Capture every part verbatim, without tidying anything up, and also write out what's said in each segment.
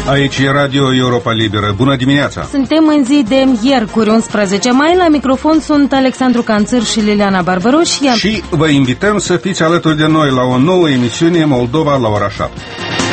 Aici e Radio Europa Liberă. Bună dimineața! Suntem în zi de miercuri, unsprezece mai. La microfon sunt Alexandru Canțăr și Liliana Barbaroșia. Și vă invităm să fiți alături de noi la o nouă emisiune Moldova la ora șapte.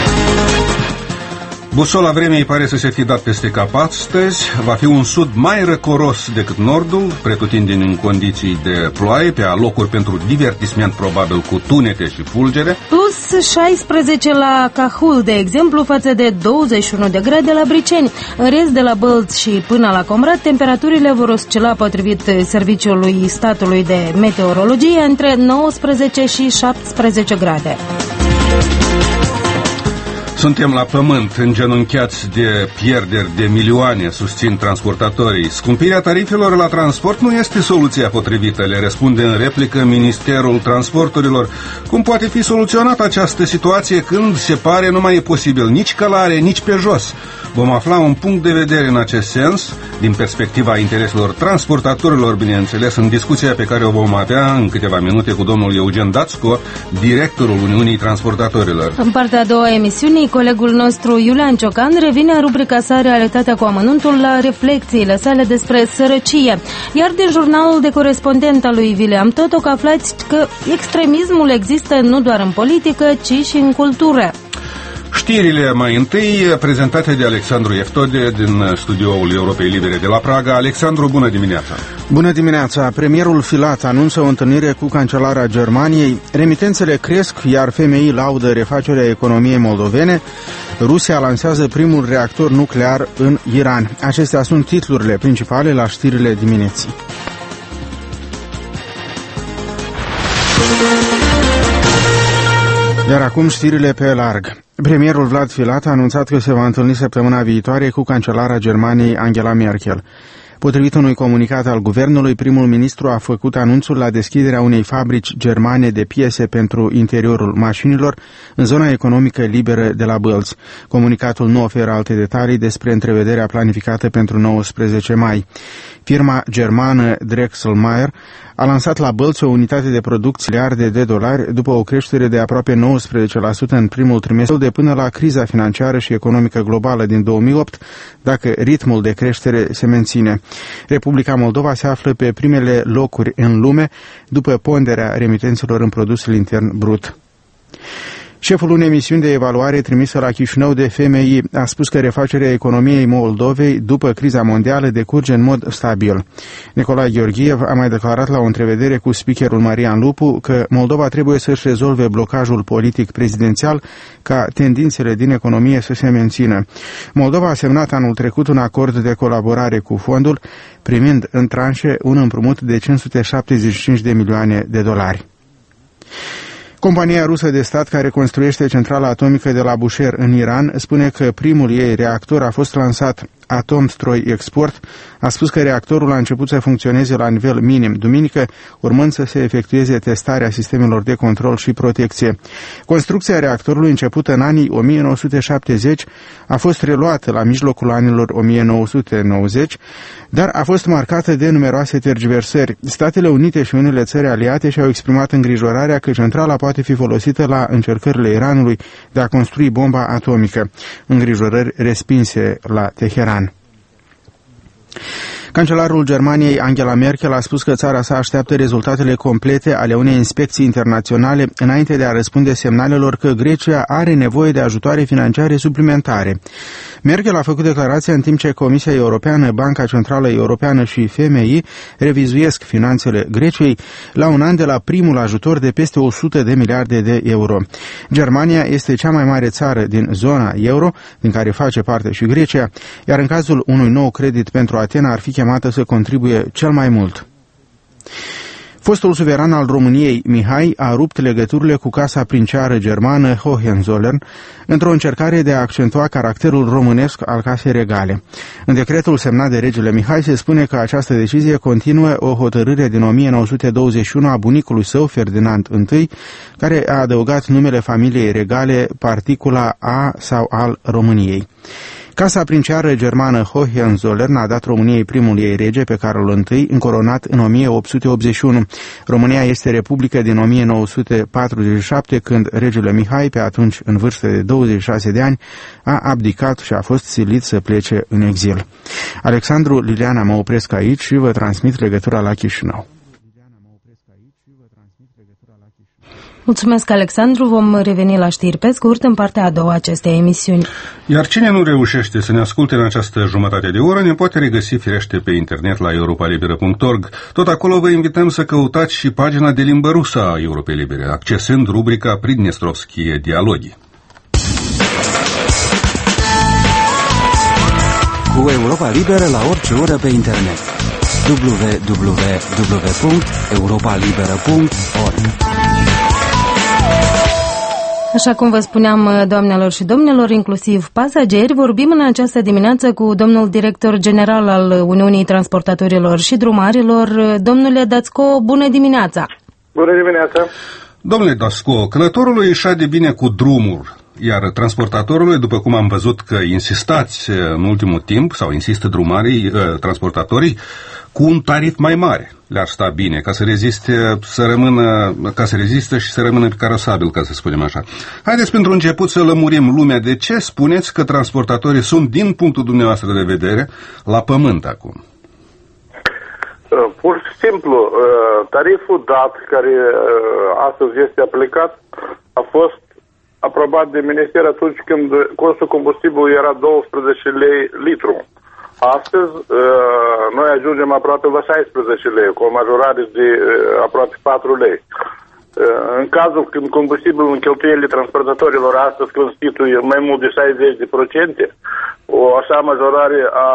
Busola vremii pare să se fi dat peste cap astăzi. Va fi un sud mai răcoros decât nordul, pretutindeni în condiții de ploaie, pe alocuri pentru divertisment probabil cu tunete și fulgere. Plus șaisprezece la Cahul, de exemplu, față de douăzeci și unu de grade la Briceni. În rest, de la Bălți și până la Comrat, temperaturile vor oscila, potrivit Serviciului Statului de Meteorologie, între nouăsprezece și șaptesprezece grade. Suntem la pământ, îngenunchiați de pierderi de milioane, susțin transportatorii. Scumpirea tarifelor la transport nu este soluția potrivită, le răspunde în replică Ministerul Transporturilor. Cum poate fi soluționată această situație când se pare nu mai e posibil nici călare, nici pe jos? Vom afla un punct de vedere în acest sens, din perspectiva intereselor transportatorilor, bineînțeles, în discuția pe care o vom avea în câteva minute cu domnul Eugen Dațco, directorul Uniunii Transportatorilor. În partea a doua a emisiunii, colegul nostru Iulian Ciocan revine în rubrica sa Realitatea cu amănuntul la reflexiile sale despre sărăcie. Iar din jurnalul de corespondent al lui Vileam Totoc aflați că extremismul există nu doar în politică, ci și în cultură. Știrile mai întâi prezentate de Alexandru Eftode din studioul Europei Libere de la Praga. Alexandru, bună dimineața! Bună dimineața! Premierul Filat anunță o întâlnire cu cancelara Germaniei. Remitențele cresc, iar F M I laudă refacerea economiei moldovene. Rusia lansează primul reactor nuclear în Iran. Acestea sunt titlurile principale la știrile dimineții. Iar acum știrile pe larg. Premierul Vlad Filat a anunțat că se va întâlni săptămâna viitoare cu cancelara Germaniei Angela Merkel. Potrivit unui comunicat al guvernului, primul ministru a făcut anunțul la deschiderea unei fabrici germane de piese pentru interiorul mașinilor în zona economică liberă de la Bălți. Comunicatul nu oferă alte detalii despre întrevederea planificată pentru nouăsprezece mai. Firma germană Drexelmeier a lansat la Bălți o unitate de producție miliarde de dolari după o creștere de aproape nouăsprezece la sută în primul trimestru de până la criza financiară și economică globală din două mii opt, dacă ritmul de creștere se menține. Republica Moldova se află pe primele locuri în lume după ponderea remitențelor în produsul intern brut. Șeful unei misiuni de evaluare trimisă la Chișinău de F M I a spus că refacerea economiei Moldovei după criza mondială decurge în mod stabil. Nicolae Gheorghiev a mai declarat la o întrevedere cu speakerul Marian Lupu că Moldova trebuie să-și rezolve blocajul politic prezidențial ca tendințele din economie să se mențină. Moldova a semnat anul trecut un acord de colaborare cu fondul, primind în tranșe un împrumut de cinci sute șaptezeci și cinci de milioane de dolari. Compania rusă de stat care construiește centrala atomică de la Bushehr în Iran spune că primul ei reactor a fost lansat. Atomstroi Export a spus că reactorul a început să funcționeze la nivel minim duminică, urmând să se efectueze testarea sistemelor de control și protecție. Construcția reactorului, începută în anii o mie nouă sute șaptezeci, a fost reluată la mijlocul anilor o mie nouă sute nouăzeci, dar a fost marcată de numeroase tergiversări. Statele Unite și unele țări aliate și-au exprimat îngrijorarea că centrala poate fi folosită la încercările Iranului de a construi bomba atomică, îngrijorări respinse la Teheran. Cancelarul Germaniei Angela Merkel a spus că țara sa așteaptă rezultatele complete ale unei inspecții internaționale înainte de a răspunde semnalelor că Grecia are nevoie de ajutoare financiare suplimentare. Merkel a făcut declarația în timp ce Comisia Europeană, Banca Centrală Europeană și F M I revizuiesc finanțele Greciei la un an de la primul ajutor de peste o sută de miliarde de euro. Germania este cea mai mare țară din zona euro, din care face parte și Grecia, iar în cazul unui nou credit pentru Atena ar fi chemată să contribuie cel mai mult. Fostul suveran al României, Mihai, a rupt legăturile cu casa princiară germană Hohenzollern într-o încercare de a accentua caracterul românesc al casei regale. În decretul semnat de regele Mihai se spune că această decizie continuă o hotărâre din o mie nouă sute douăzeci și unu a bunicului său, Ferdinand I, care a adăugat numele familiei regale particula a sau al României. Casa princiară germană Hohenzollern a dat României primul ei rege pe Carol întâi, încoronat în o mie opt sute optzeci și unu. România este republică din o mie nouă sute patruzeci și șapte, când regele Mihai, pe atunci în vârstă de douăzeci și șase de ani, a abdicat și a fost silit să plece în exil. Alexandru, Liliana, mă opresc aici și vă transmit legătura la Chișinău. Mulțumesc, Alexandru. Vom reveni la știri pe scurt în partea a doua acestei emisiuni. Iar cine nu reușește să ne asculte în această jumătate de oră, ne poate regăsi firește pe internet la europa liberă punct org. Tot acolo vă invităm să căutați și pagina de limbă rusă a Europei Libere, accesând rubrica Pridnestrovskie Dialogi. Cu Europa Liberă la orice oră pe internet. w w w punct europa liberă punct org. Așa cum vă spuneam, doamnelor și domnilor, inclusiv pasageri, vorbim în această dimineață cu domnul director general al Uniunii Transportatorilor și Drumarilor, domnule Dațco. Bună dimineața! Bună dimineața! Domnule Dațco, călătorului își de bine cu drumul, iar transportatorului, după cum am văzut că insistați în ultimul timp, sau insistă drumarii, transportatorii, cu un tarif mai mare. Le-ar sta bine ca să reziste, să rămână, ca să reziste și să rămână carosabil, ca să spunem așa. Haideți pentru început să lămurim lumea de ce spuneți că transportatorii sunt, din punctul dumneavoastră de vedere, la pământ acum. Pur și simplu, tariful dat, care astăzi este aplicat, a fost aprobat de minister atunci când costul combustibilului era douăsprezece lei litru. Astăzi, noi ajungem aproape la șaisprezece lei, cu o majorare de aproape patru lei. În cazul când combustibilul în cheltuielile transportatorilor astăzi constituie mai mult de șaizeci de procente, o așa majorare a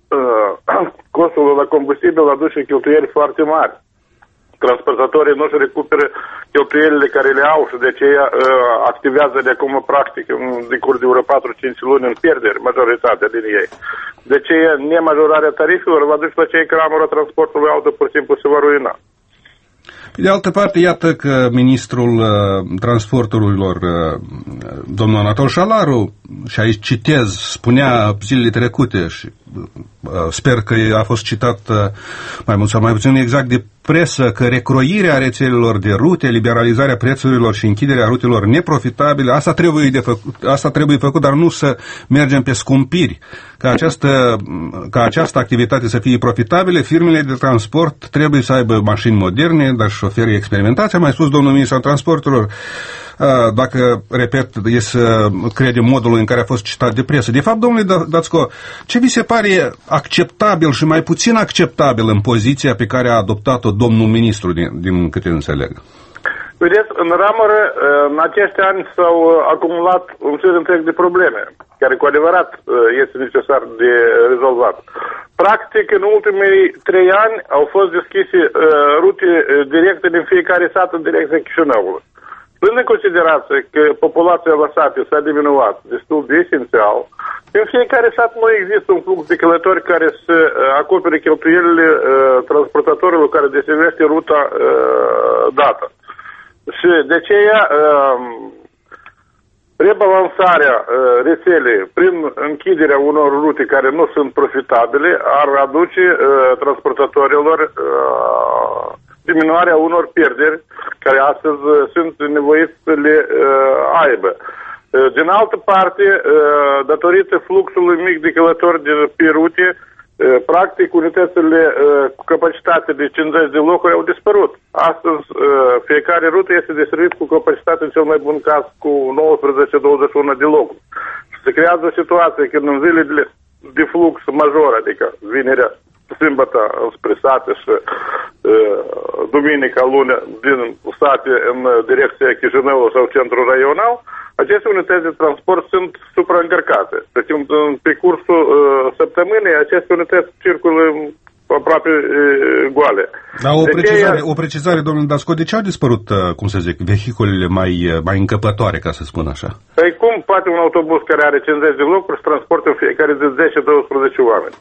costului la combustibil aduce cheltuieli foarte mari. Transportatorii nu-și recuperă cheltuielile care le au și de aceea uh, activează de acum practic în decurs de vreo patru-cinci luni în pierderi majoritatea din ei. De aceea nemajorarea tarifelor va duce la cei care ramura transportului auto pur și simplu se va ruina. Pe de altă parte, iată că ministrul uh, transporturilor, uh, domnul Anatol Șalaru, și aici citez, spunea zilele trecute și uh, sper că a fost citat uh, mai mult sau mai puțin exact de presă, că recroirea rețelelor de rute, liberalizarea prețurilor și închiderea rutelor neprofitabile, asta trebuie, de făcut, asta trebuie făcut, dar nu să mergem pe scumpiri. Ca această, ca această activitate să fie profitabilă, firmele de transport trebuie să aibă mașini moderne, dar și șoferii experimentați. A mai spus domnul ministru al transporturilor, dacă, repet, e să credem modul în care a fost citat de presă. De fapt, domnule Dațco, ce vi se pare acceptabil și mai puțin acceptabil în poziția pe care a adoptat-o domnul ministru, din, din câte înțeleg? Vedeți, în ramură, în acești ani s-au acumulat un șir întreg de probleme, care cu adevărat este necesar de rezolvat. Practic, în ultimii trei ani au fost deschise rute directe din fiecare sat în direcția Chișinăului. Luând în considerație că populația la sate s-a diminuat destul de esențial, în fiecare sat nu există un flux de călători care să acopere cheltuielile transportatorilor care deservește ruta dată. Și de aceea rebalansarea rețelei prin închiderea unor rute care nu sunt profitabile ar aduce transportatorilor diminuarea unor pierderi care astăzi sunt nevoiți să le aibă. Din altă parte, datorită fluxului mic de călători de pe rute, practic unitățile cu capacitate de cincizeci de locuri au dispărut. Astăzi fiecare rută este deservit cu capacitate, în cel mai bun caz, cu nouăsprezece douăzeci și unu de locuri. Și se creează o situație când în zilele de flux major, adică vinerea, sâmbătă spre sate și uh, duminica, lunea, din sate în direcția Chișinău sau centrul raional, aceste unități de transport sunt supraîncărcate. Pe, pe cursul uh, săptămânii, aceste unități circulă aproape uh, goale. Dar o precizare, o precizare, domnule Dațco, de ce au dispărut, uh, cum să zic, vehiculele mai, uh, mai încăpătoare, ca să spun așa? Păi cum poate un autobuz care are cincizeci de locuri să transporte în fiecare zi zece douăsprezece oameni?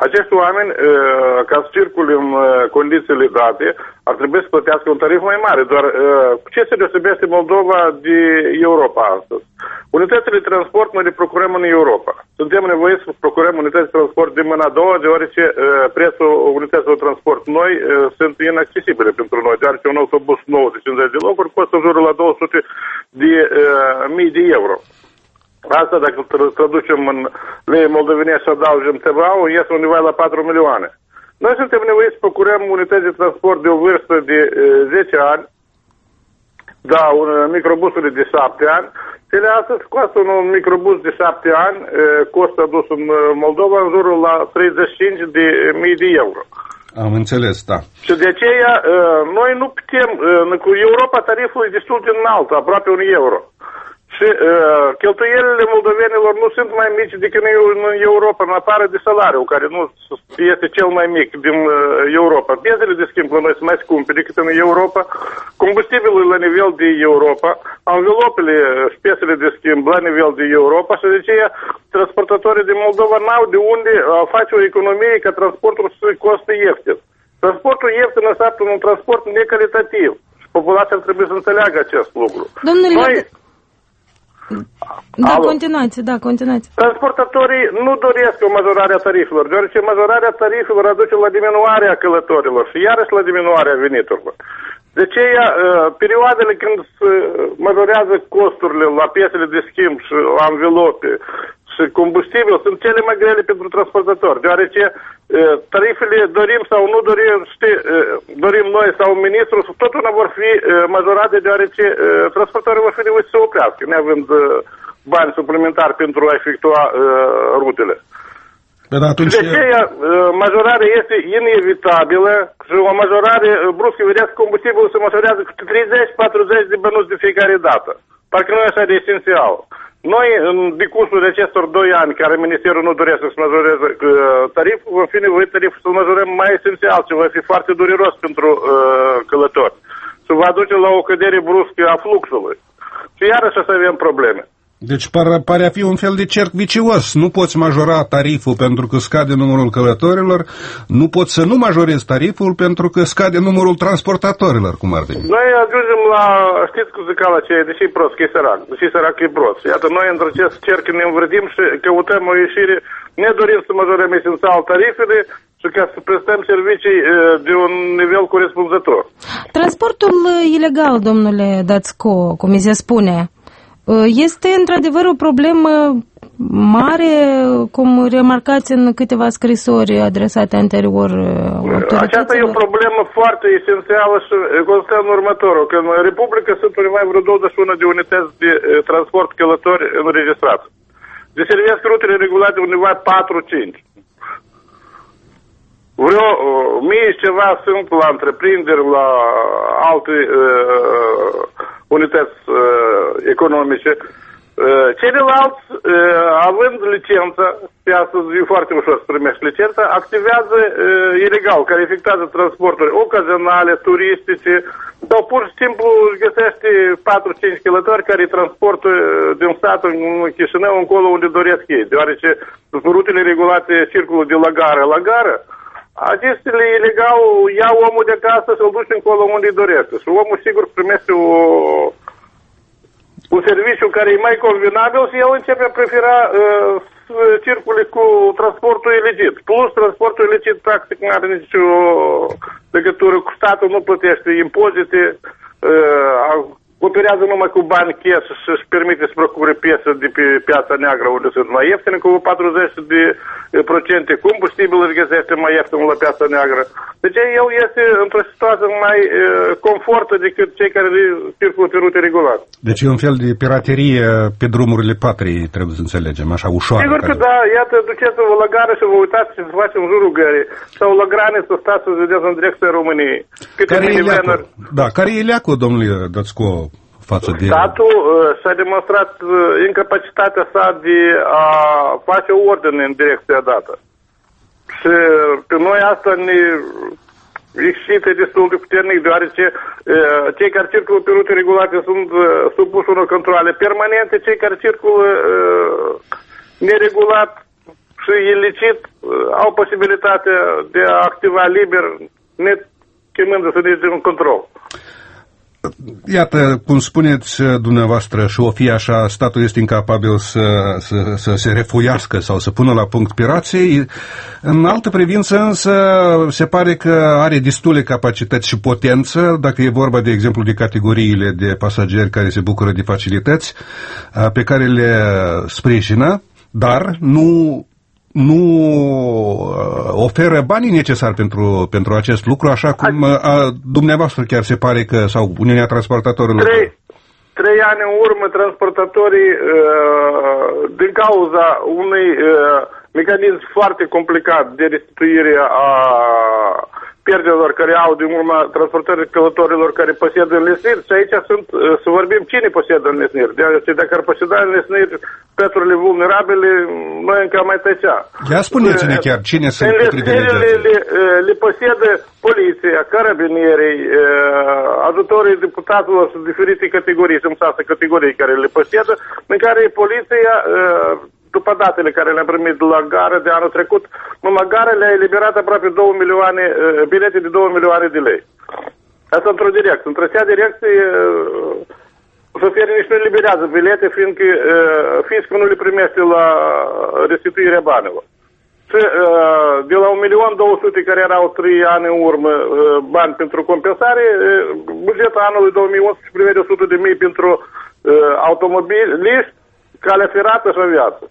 Acești oameni, ca să circule în condițiile date, ar trebui să plătească un tarif mai mare. Doar cu ce se deosebește Moldova de Europa astăzi? Unitățile de transport noi le procurăm în Europa. Suntem nevoiți să procurăm unități de transport de mâna a doua, deoarece prețul unităților de transport noi sunt inaccesibile pentru noi, deoarece un autobuz nou de cincizeci de locuri costă în jurul la două sute de mii de euro. Asta, dacă traducem în lei moldovenești și adaugem T V A-ul, iese undeva la patru milioane. Noi suntem nevoiți să procurăm unități de transport de o vârstă de zece ani, da, un microbusuri de șapte ani. Cele astăzi costă un microbus de șapte ani, costă adus în Moldova în jurul la treizeci și cinci de mii de euro. Am înțeles, da. Și de aceea, noi nu putem, cu Europa tariful e destul de înalt, aproape un euro. Și uh, cheltuielile moldovenilor nu sunt mai mici decât în Europa, în afară de salariu, care nu este cel mai mic din uh, Europa. Piesele de schimb la noi sunt mai scumpe decât în Europa, combustibilul la nivel de Europa, anvelopele și piesele de schimb la nivel de Europa și de aceea transportatorii din Moldova n-au de unde uh, face o economie ca transportul să costă ieftin. Transportul ieftin înseamnă un transport necalitativ. Populația trebuie să înțeleagă acest lucru. Domnule, noi, Da, Alo. continuați, da, continuați. Transportatorii nu doresc o majorare a tarifelor, deoarece majorarea tarifelor aduce la diminuarea călătorilor și iarăși la diminuarea veniturilor. De aceea, perioadele când se majorează costurile la piesele de schimb și la anvelope și combustibil sunt cele mai grele pentru transportatori, deoarece tarifele dorim sau nu dorim, știi, dorim noi sau ministrul, tot una vor fi majorate, deoarece transportatorii vor fi nevoiți să se oprească, neavând bani suplimentari pentru a efectua rutele. Dar atunci... De aceea, majorarea este inevitabilă și o majorare bruscă, vedeți, combustibilul se măsorează cu treizeci patruzeci de bănuți de fiecare dată. Parcă nu e așa de esențial. Noi, în decursul de acestor doi ani, care Ministerul nu dorește să majoreze tariful, vom fi nevoit tariful să-l majorăm mai esențial, ce va fi foarte dureros pentru uh, călători. Și va duce la o cădere bruscă a fluxului. Și iarăși să avem probleme. Deci pare, pare a fi un fel de cerc vicios. Nu poți majora tariful pentru că scade numărul călătorilor, nu poți să nu majorezi tariful pentru că scade numărul transportatorilor, cum ar veni. Noi ajungem la, știți cu zicala aceea, deși e prost, că e sărac, deși sărac e prost. Iată, noi între acest cerc ne învârtim și căutăm o ieșire, ne dorim să majorăm esențial tarifele și ca să prestăm servicii de un nivel corespunzător. Transportul ilegal, domnule Dățco, cum mi se spune, este într-adevăr o problemă mare, cum remarcați în câteva scrisori adresate anterior autorităților? Aceasta e o problemă foarte esențială și constă în următorul. Că în Republică sunt undeva vreo douăzeci și unu de unități de transport călători înregistrați. Deservesc rutele regulate undeva patru cinci. Vreo mie și ceva sunt la întreprinderi, la alte uh, unități uh, economice. Uh, ceilalți, uh, având licență, pe astăzi e foarte ușor să primești licența, activează uh, ilegal, care efectuează transporturi ocazionale, turistice, sau pur și simplu găsește patru cinci călători care transportă din satul în Chișinău încolo unde doresc ei, deoarece rutele regulate circulă de la gară la gară. Acestele ilegal iau omul de acasă și îl duce încolo unde îi dorește. Și omul sigur primește o, un serviciu care e mai convenabil și el începe a prefera uh, să circule cu transportul ilegit. Plus, transportul ilegit practic nu are nicio legătură cu statul, nu plătește impozite, uh, operează numai cu bani cash și își permite să procure piese de pe piața neagră unde sunt mai ieftine, cu patruzeci de procente combustibil își găsește mai ieftin la piața neagră. Deci el este într-o situație mai uh, confortă decât cei care circulă pe rute regulate. Deci e un fel de piraterie pe drumurile patriei, trebuie să înțelegem, așa ușoară. Sigur că care... da, iată, duceți-vă la gară și vă uitați ce se face în jurul gării, sau la graniță stați să vedeți în direcția României. Care e leacul? Da, care e leacul, domnule Dățco, față de... Statul uh, și-a demonstrat uh, incapacitatea sa de a face ordine în direcția dată. Și pe noi asta ne excite destul de puternic, deoarece uh, cei care circulă pe rute regulate sunt uh, supuși unor controle permanente, cei care circulă uh, neregulat și ilicit au posibilitatea de a activa liber, ne chemându-se nici de un control. Iată, cum spuneți dumneavoastră, și o fi așa, statul este incapabil să, să, să se refuiască sau să pună la punct pirații. În altă privință, însă, se pare că are destule capacități și potență, dacă e vorba, de exemplu, de categoriile de pasageri care se bucură de facilități pe care le sprijină, dar nu... nu oferă banii necesari pentru, pentru acest lucru, așa cum a, dumneavoastră chiar se pare că, sau Uniunea Transportatorilor. Trei, trei ani în urmă, transportatorii, din cauza unui mecanism foarte complicat de restituire a pierderilor care au din urma transportării călătorilor care posedă înlesniri, și aici sunt, să vorbim cine posedă înlesniri. Deci dacă ar poseda înlesniri pieturile vulnerabile, noi încă am mai tăcea. Ia spuneți-ne chiar cine sunt înlesnirile le, le posedă poliția, carabinierii, ajutorii deputaților și diferite categorii, sunt șase categorii care le posedă, în care poliția, după datele care le-am primit de la gară de anul trecut, numai gară le-a eliberat aproape două milioane, bilete de două milioane de lei. Asta într-o direcție. Într-o seara direcție, șoferii nici nu eliberează bilete, fiindcă fiscul nu le primește la restituirea banilor. Și de la un milion două sute care erau trei ani în urmă bani pentru compensare, bugetul anului două mii unsprezece prevede o sută de mii pentru automobiliști, calea ferată și aviață.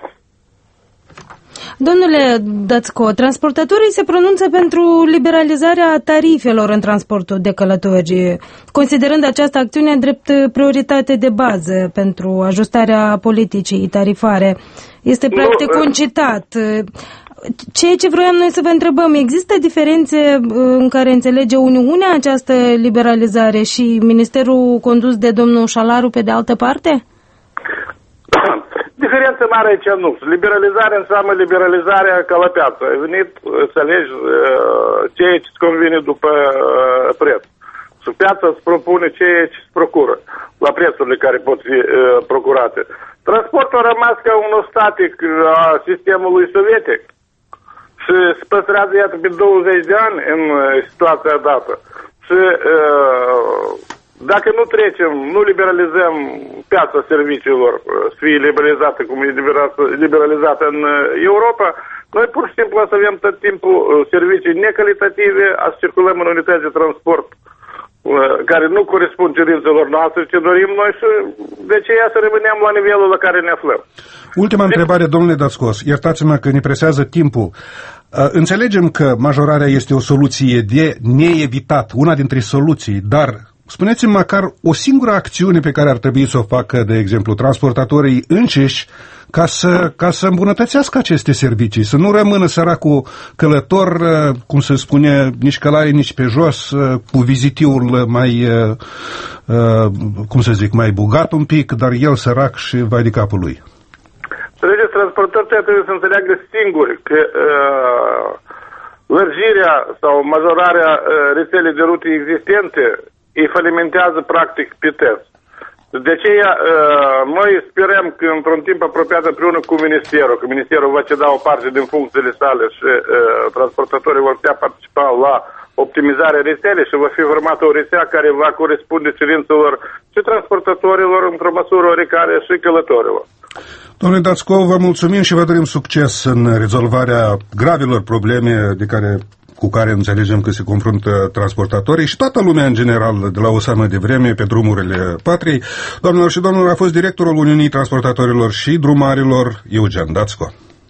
Domnule Dățco, transportatorii se pronunță pentru liberalizarea tarifelor în transportul de călători, considerând această acțiune drept prioritate de bază pentru ajustarea politicii tarifare. Este practic concitat. Ceea ce vroiam noi să vă întrebăm, există diferențe în care înțelege Uniunea această liberalizare și Ministerul condus de domnul Șalaru pe de altă parte? Diferență mare aici nu. Liberalizarea înseamnă liberalizarea ca la piață. Ai venit să alegi uh, ceea ce îți convine după uh, preț. Și piața îți propune ceea ce îți procură la prețurile care pot fi uh, procurate. Transportul a rămas ca unul static a sistemului sovietic și se păstrează, iată, pe douăzeci de ani în uh, situația dată. Și uh, dacă nu trecem, nu liberalizăm piața serviciilor, să fie liberalizată cum e liberalizată în Europa, noi pur și simplu să avem tot timpul servicii necalitative, să circulăm în unități de transport care nu corespund cerințelor noastre, ce dorim noi, și de aceea să rămânem la nivelul la care ne aflăm. Ultima de... întrebare, domnule Dățcos, iertați-mă că ne presează timpul. Înțelegem că majorarea este o soluție de neevitat, una dintre soluții, dar spuneți-mi măcar o singură acțiune pe care ar trebui să o facă, de exemplu, transportatorii înșiși ca să, ca să îmbunătățească aceste servicii, să nu rămână săracul călător, cum se spune, nici călare, nici pe jos, cu vizitiul mai, cum să zic, mai bogat un pic, dar el sărac și vai de capul lui. Vedeți, transportatorii trebuie să înțeleagă singuri că uh, lărgirea sau majorarea uh, rețelei de rute existente îi falimentează practic pe test. De aceea, noi sperăm că într-un timp apropiat împreună cu Ministerul, că Ministerul va ceda o parte din funcțiile sale și transportatorii vor putea participa la optimizarea rețelei și va fi formată o rețea care va corespunde cerințelor și transportatorilor într-o măsură oricare și călătorilor. Domnule Dățco, vă mulțumim și vă dorim succes în rezolvarea gravelor probleme de care cu care înțelegem că se confruntă transportatorii și toată lumea în general de la o seamă de vreme pe drumurile patriei. Doamnelor și domnilor, a fost directorul Uniunii Transportatorilor și Drumarilor, Eugen Dățco.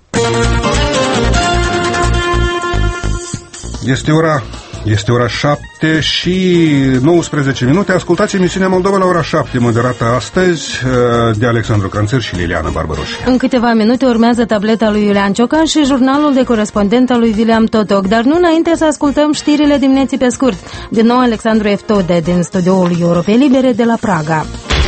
Este ora, este ora șapte și nouăsprezece minute. Ascultați emisiunea Moldova la ora șapte, moderată astăzi de Alexandru Canțăr și Liliana Barbaroș. În câteva minute urmează tableta lui Iulian Ciocan și jurnalul de corespondent al lui William Totoc, dar nu înainte să ascultăm știrile dimineții pe scurt. Din nou Alexandru Eftode din studioul Europei Libere de la Praga.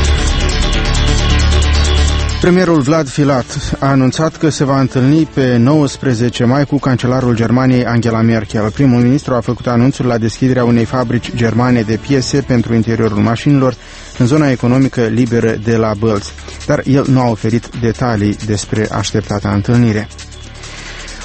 Premierul Vlad Filat a anunțat că se va întâlni pe nouăsprezece mai cu cancelarul Germaniei Angela Merkel. Primul ministru a făcut anunțul la deschiderea unei fabrici germane de piese pentru interiorul mașinilor în zona economică liberă de la Bălți, dar el nu a oferit detalii despre așteptata întâlnire.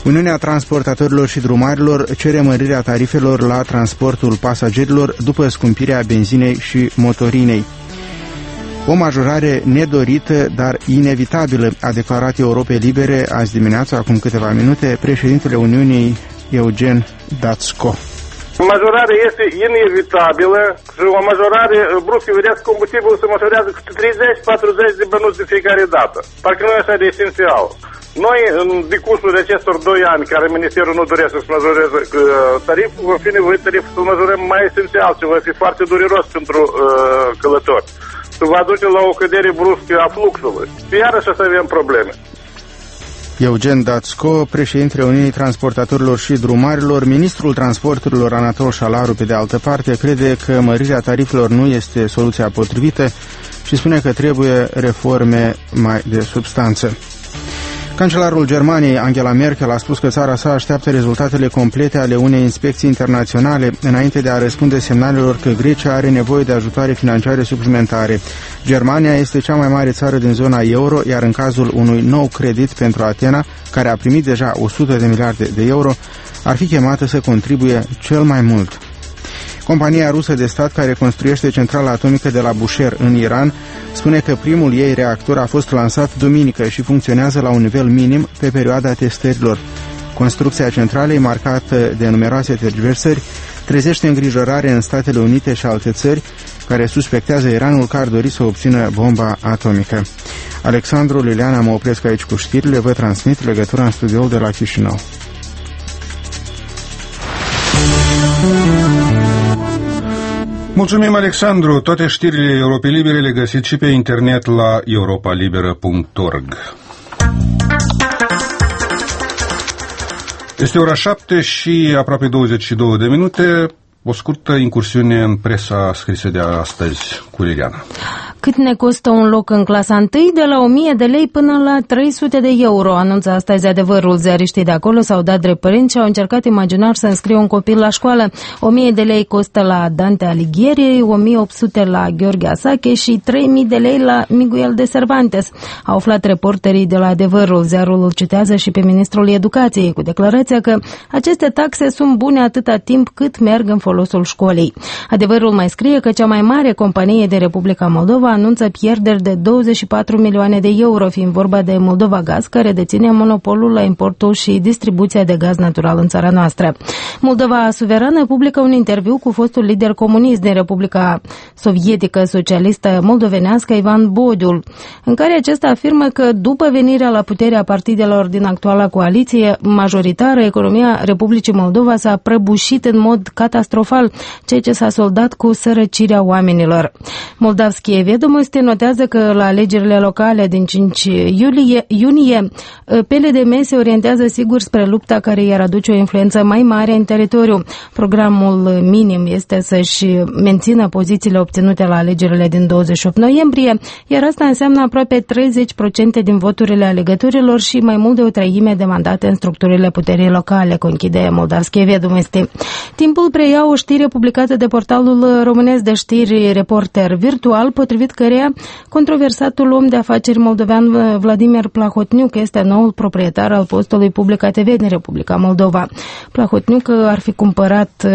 Uniunea Transportatorilor și Drumarilor cere mărirea tarifelor la transportul pasagerilor după scumpirea benzinei și motorinei. O majorare nedorită, dar inevitabilă, a declarat Europei Libere azi dimineața, acum câteva minute, președintele Uniunii Eugen Dațco. Majorarea este inevitabilă și o majorare bruscă, vedeți, combustibilul se majorează cu treizeci patruzeci de bănuți de fiecare dată. Parcă nu e așa de esențial. Noi, în decursul de acestor doi ani, care Ministerul nu dorește să majoreze tariful, va fi nevoit tariful să majorăm mai esențial și va fi foarte dureros pentru uh, călători. Se va duce la o cădere bruscă a fluxului. Și iarăși să avem probleme. Eugen Dațco, președintele Uniunii Transportatorilor și Drumarilor. Ministrul Transporturilor, Anatol Șalaru, pe de altă parte, crede că mărirea tarifelor nu este soluția potrivită și spune că trebuie reforme mai de substanță. Cancelarul Germaniei, Angela Merkel, a spus că țara sa așteaptă rezultatele complete ale unei inspecții internaționale înainte de a răspunde semnalelor că Grecia are nevoie de ajutoare financiare suplimentare. Germania este cea mai mare țară din zona euro, iar în cazul unui nou credit pentru Atena, care a primit deja o sută de miliarde de euro, ar fi chemată să contribuie cel mai mult. Compania rusă de stat care construiește centrala atomică de la Bushehr în Iran spune că primul ei reactor a fost lansat duminică și funcționează la un nivel minim pe perioada testărilor. Construcția centralei, marcată de numeroase tergiversări, trezește îngrijorare în Statele Unite și alte țări care suspectează Iranul că ar dori să obțină bomba atomică. Alexandru, Liliana, mă opresc aici cu știrile, vă transmit legătura în studioul de la Chișinău. Mulțumim, Alexandru. Toate știrile Europei Libere le găsiți și pe internet la europa liberă punct org. Este ora șapte și aproape douăzeci și două de minute. O scurtă incursiune în presa scrisă de astăzi cu Liliana. Cât ne costă un loc în clasa întâi? De la o mie de lei până la trei sute de euro, anunță astăzi Adevărul. Ziariștii de acolo s-au dat drept părinți și au încercat imaginar să înscrie un copil la școală. o mie de lei costă la Dante Alighieri, o mie opt sute la Gheorghe Asache și trei mii de lei la Miguel de Cervantes. Au aflat reporterii de la Adevărul. Ziarul îl citează și pe ministrul Educației, cu declarația că aceste taxe sunt bune atâta timp cât merg în folosul școlii. Adevărul mai scrie că cea mai mare companie din Republica Moldova anunță pierderi de douăzeci și patru milioane de euro, fiind vorba de Moldova Gaz, care deține monopolul la importul și distribuția de gaz natural în țara noastră. Moldova Suverană publică un interviu cu fostul lider comunist din Republica Sovietică Socialistă Moldovenească, Ivan Bodiul, în care acesta afirmă că după venirea la putere a partidelor din actuala coaliție majoritară, economia Republicii Moldova s-a prăbușit în mod catastrofal, ceea ce s-a soldat cu sărăcirea oamenilor. Moldavskie Vedomosti notează că la alegerile locale din cinci iulie, iunie, P L D M se orientează sigur spre lupta care i-ar aduce o influență mai mare în teritoriu. Programul minim este să-și mențină pozițiile obținute la alegerile din douăzeci și opt noiembrie, iar asta înseamnă aproape treizeci la sută din voturile alegătorilor și mai mult de o treime de mandate în structurile puterii locale, conchide Moldavskie Vedomosti. Timpul preia o știre publicată de portalul românesc de știri Reporter Virtual, potrivit căreia controversatul om de afaceri moldovean Vladimir Plahotniuc este noul proprietar al postului Public A T V din Republica Moldova. Plahotniuc ar fi cumpărat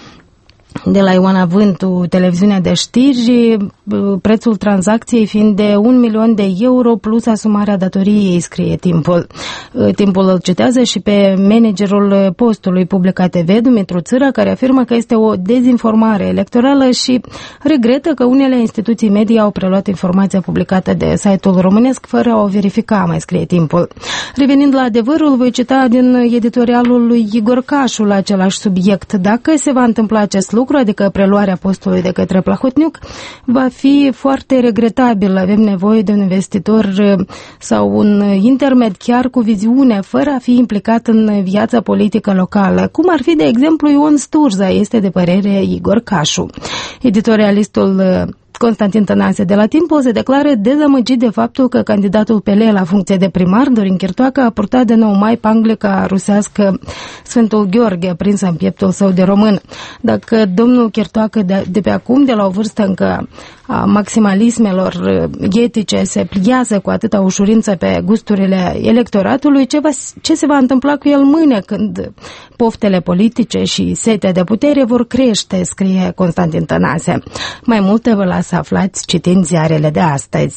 de la Ioana Vântu televiziunea de știri, prețul tranzacției fiind de un milion de euro plus asumarea datoriei, scrie Timpul. Timpul îl citează și pe managerul postului Public A T V, Dumitru Țâra, care afirmă că este o dezinformare electorală și regretă că unele instituții media au preluat informația publicată de site-ul românesc fără a o verifica, mai scrie Timpul. Revenind la Adevărul, voi cita din editorialul lui Igor Cașu la același subiect. Dacă se va întâmpla acest lucru, adică preluarea postului de către Plahotniuc, va fi foarte regretabil. Avem nevoie de un investitor sau un intermediar cu viziune, fără a fi implicat în viața politică locală, cum ar fi, de exemplu, Ion Sturza, este de părere Igor Cașu. Editorialistul Constantin Tănase de la Timpo se declară dezamăgit de faptul că candidatul P L la funcție de primar, Dorin Chirtoacă, a purtat de nou mai panglica rusească Sfântul Gheorghe, prinsă în pieptul său de român. Dacă domnul Chirtoacă de, de pe acum, de la o vârstă încă a maximalismelor etice, se pliază cu atâta ușurință pe gusturile electoratului, ce, va, ce se va întâmpla cu el mâine când poftele politice și setea de putere vor crește, scrie Constantin Tănase. Mai multe vă las să aflați citind ziarele de astăzi.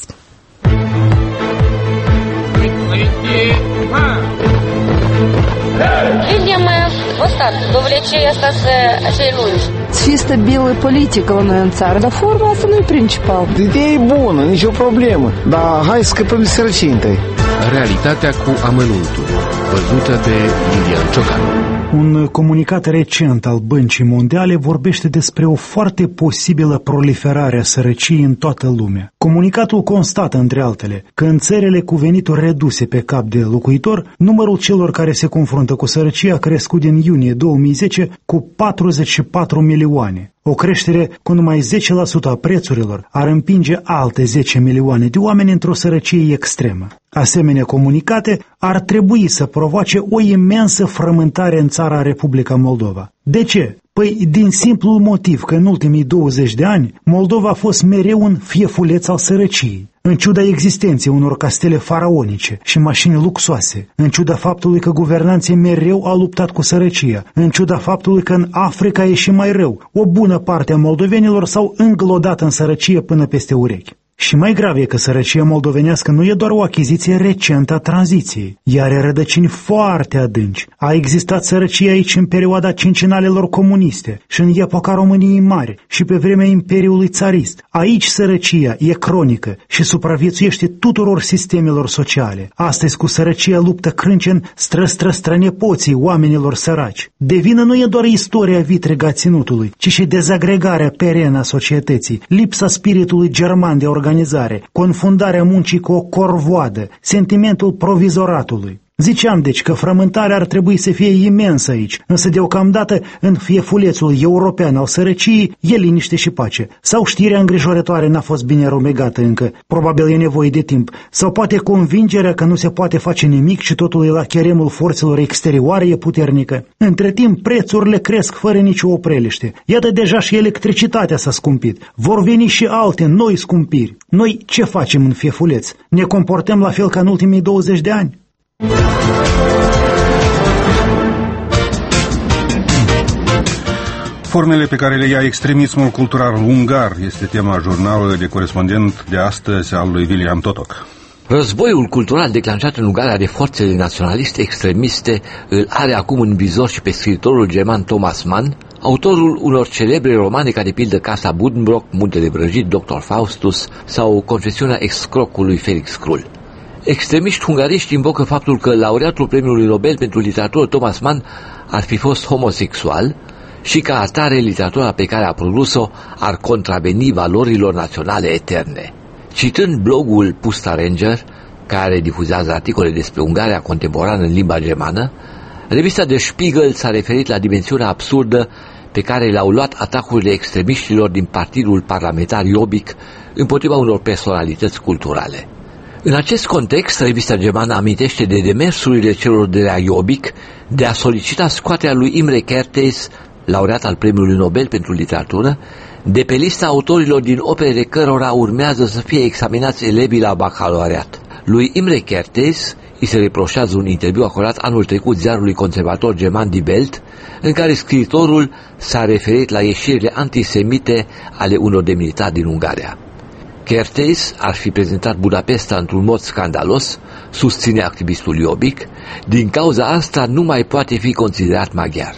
Видим остатки, довлечение остаться cei lungi. Și stabilă politică la noi în țară, dar forma asta nu e principal. Ideea e bună, nicio problemă, dar hai să scăpăm de sărăcie întâi. Realitatea cu amănuntul, văzută de Lilian Ciocan. Un comunicat recent al Băncii Mondiale vorbește despre o foarte posibilă proliferare a sărăciei în toată lumea. Comunicatul constată, între altele, că în țările cu venituri reduse pe cap de locuitor, numărul celor care se confruntă cu sărăcia a crescut din iunie două mii zece cu patruzeci și patru milioane. O creștere cu numai zece la sută a prețurilor ar împinge alte zece milioane de oameni într-o sărăcie extremă. Asemenea comunicate ar trebui să provoace o imensă frământare în țara Republica Moldova. De ce? Păi din simplul motiv că în ultimii douăzeci de ani Moldova a fost mereu un fiefuleț al sărăciei. În ciuda existenței unor castele faraonice și mașini luxoase, în ciuda faptului că guvernanții mereu au luptat cu sărăcia, în ciuda faptului că în Africa e și mai rău, o bună parte a moldovenilor s-au înglodat în sărăcie până peste urechi. Și mai grav e că sărăcia moldovenească nu e doar o achiziție recentă a tranziției. Ea are rădăcini foarte adânci. A existat sărăcie aici în perioada cincinalelor comuniste și în epoca României Mari și pe vremea Imperiului Țarist. Aici sărăcia e cronică și supraviețuiește tuturor sistemelor sociale. Astăzi cu sărăcia luptă crâncen stră-stră-strănepoții oamenilor săraci. De vină nu e doar istoria vitregă a ținutului, ci și dezagregarea perenă a societății, lipsa spiritului german de organizare, organizare, confundarea muncii cu o corvoadă, sentimentul provizoratului. Ziceam deci că frământarea ar trebui să fie imensă aici, însă deocamdată în fiefulețul european al sărăciei e liniște și pace. Sau știrea îngrijorătoare n-a fost bine rumegată încă, probabil e nevoie de timp, sau poate convingerea că nu se poate face nimic și totul e la cheremul forțelor exterioare e puternică. Între timp prețurile cresc fără nicio opreliște. Iată deja și electricitatea s-a scumpit. Vor veni și alte noi scumpiri. Noi ce facem în fiefuleț? Ne comportăm la fel ca în ultimii douăzeci de ani? Formele pe care le ia extremismul cultural ungar este tema jurnalului de corespondent de astăzi al lui William Totok. Războiul cultural declanșat în Ungaria de forțele naționaliste extremiste îl are acum în vizor și pe scriitorul german Thomas Mann, autorul unor celebre romane ca de pildă Casa Buddenbrock, Muntele Vrăjit, doctor Faustus sau Confesiunea excrocului Felix Krull. Extremiști hungariști invocă faptul că laureatul Premiului Nobel pentru literatură Thomas Mann ar fi fost homosexual și ca atare literatura pe care a produs-o ar contraveni valorilor naționale eterne. Citând blogul Pusta Ranger, care difuzează articole despre Ungaria contemporană în limba germană, revista Der Spiegel s-a referit la dimensiunea absurdă pe care le-au luat atacurile extremiștilor din partidul parlamentar Jobbik împotriva unor personalități culturale. În acest context, revista germană amintește de demersurile celor de la Jobbik de a solicita scoaterea lui Imre Kertész, laureat al Premiului Nobel pentru literatură, de pe lista autorilor din operele cărora urmează să fie examinați elevii la bacalaureat. Lui Imre Kertész îi se reproșează un interviu acordat anul trecut ziarului conservator german Die Welt, în care scriitorul s-a referit la ieșirile antisemite ale unor demnitari din Ungaria. Kertész ar fi prezentat Budapesta într-un mod scandalos, susține activistul Jobbik, din cauza asta nu mai poate fi considerat maghiar.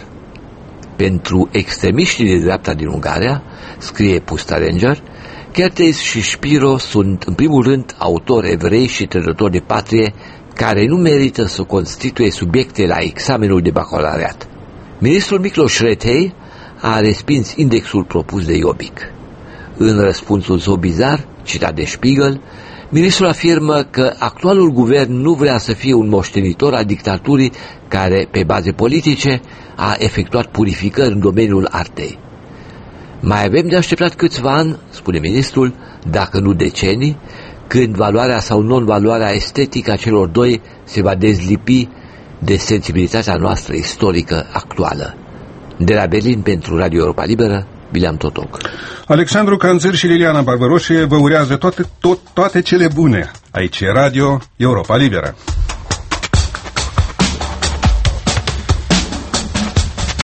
Pentru extremiștii de dreapta din Ungaria, scrie Pusta Ranger, Kertész și Spiro sunt în primul rând autori evrei și trădători de patrie care nu merită să constituie subiecte la examenul de bacalaureat. Ministrul Miklos Rethei a respins indexul propus de Jobbik. În răspunsul său bizar, citat de Spiegel, ministrul afirmă că actualul guvern nu vrea să fie un moștenitor al dictaturii care, pe baze politice, a efectuat purificări în domeniul artei. Mai avem de așteptat câțiva ani, spune ministrul, dacă nu decenii, când valoarea sau non-valoarea estetică a celor doi se va dezlipi de sensibilitatea noastră istorică actuală. De la Berlin pentru Radio Europa Liberă, Bileam Totoc. Alexandru Canțir și Liliana Barbăroșie vă urează toate, tot, toate cele bune. Aici e Radio Europa Liberă.